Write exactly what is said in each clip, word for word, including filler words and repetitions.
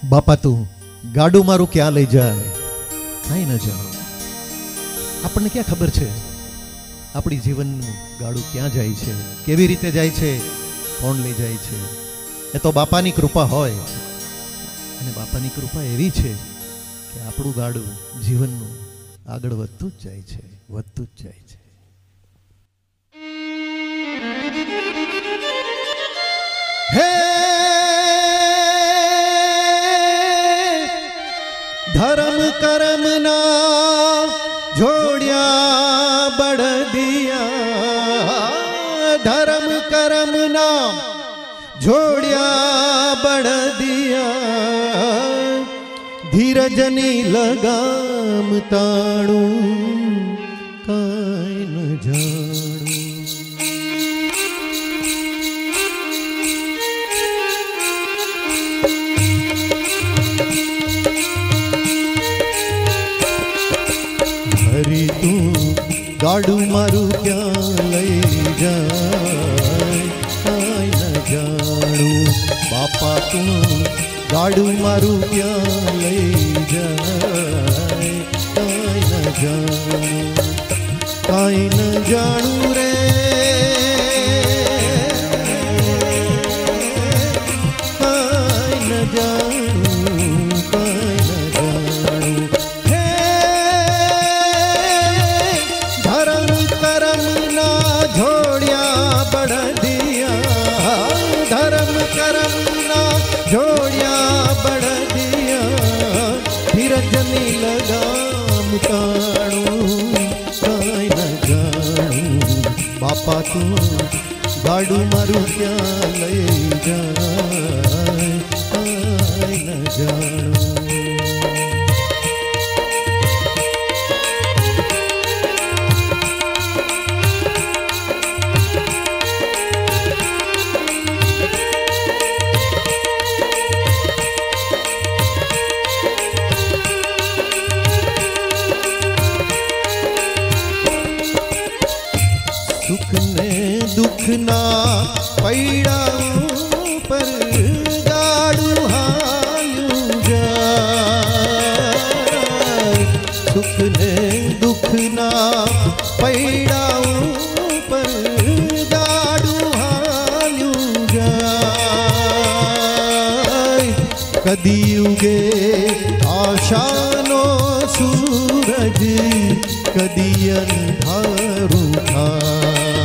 बापा तू गाडू मारू क्या लई जाए कई न जाणो। आपने क्या खबर है अपनी जीवन गाडू क्या जाए छे, केवी रीते जाए छे, कोण लई जाए छे। ए तो बापानी कृपा होय अने बापानी कृपा एवी छे कि आपणुं गाडू जीवननुं आगळ वधतुं ज जाय छे, वधतुं ज जाय छे। हे धर्म कर्म ना जोड़िया बड़दिया, धर्म कर्म ना जोड़िया बड़दिया, धीरजनी लगाम ताणू काई न जाणू। हरी तू गाडू मारू क्या लई जाए काई न जाणू। बापा तू गाडू मारू क्या लई जाए काई न जाणू, काई न जाणू रे काई न जाणू, काई न जाणू। हे धर्म कर्म ना जोड़िया बड़दिया, धर्म कर्म ना जोड़िया बड़दिया, धीरजनी लगाम ताणू काई न जाणू। बापा तू गाडू मारू क्या लई जाए काई न जाणू। सुख ने दुख ना पैड़ा पर गाडू हालू जाए, सुख ने दुख ना पैड़ा पर गाडू हालू जाए। कदी उगे आशानो सूरज, कदी अंधारू था।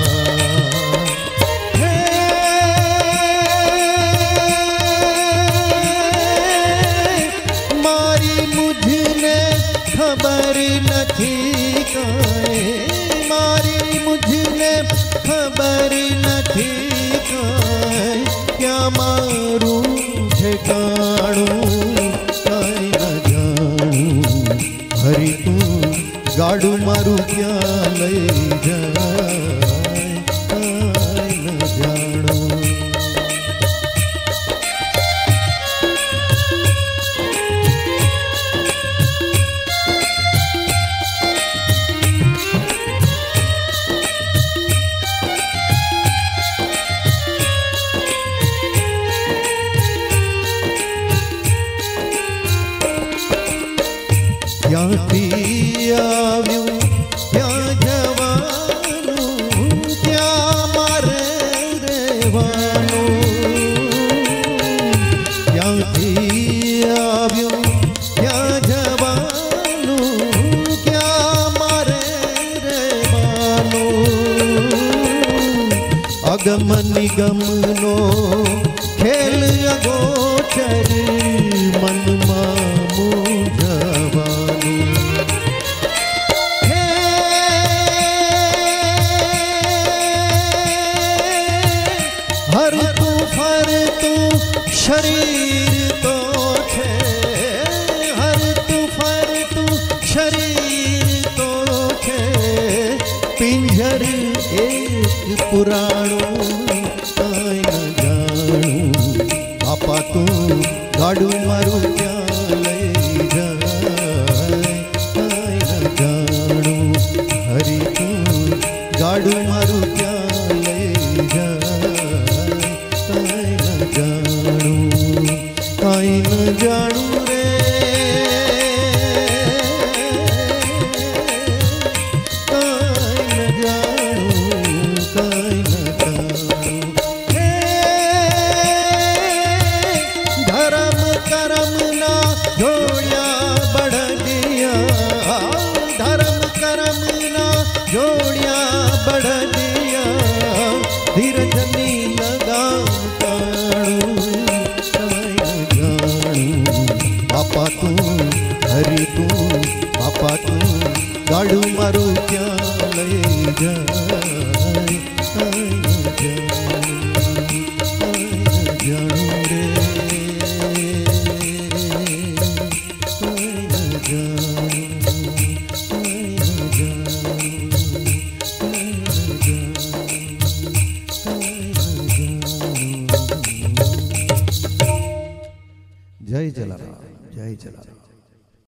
खबर नहीं काए, मारी मुझने खबर नहीं काए, क्या मारू ठिकाणू काई न जाणू। हरी तू गाडू मारू क्या लई जाए काई न जाणू। क्यांथी आव्यू क्या जवानू, क्या मारे रेवानू। क्यांथी आव्यू क्या जवानू, क्या मारे रेवानू। अगम निगम नो खेल अगोचर, मन मामू जवानू। हे हर तू फर तू शरीर तो छे, हर तू फर तू शरीर तो छे। पिंजर एक पुराणो काई न जाणू। बापा तू गाडू मारू क्या लई जाए काई न जाणू। हरी तू गाडू मारू क्या लई जाए काई न जाणू, काई न જાણું રે કાંઈ ન જાણું કાંઈ ન જાણું હે ધર્મ કરમ ના જોડ્યા બળદિયા ધર્મ કરમ ના જોડ્યા બળદિયા ધીરજની લગામ બાપા તું હરી તું બાપા તું ગાડું મારું ક્યાં લઈ જાય જાણું રે જય જલારામ જય જલારામ.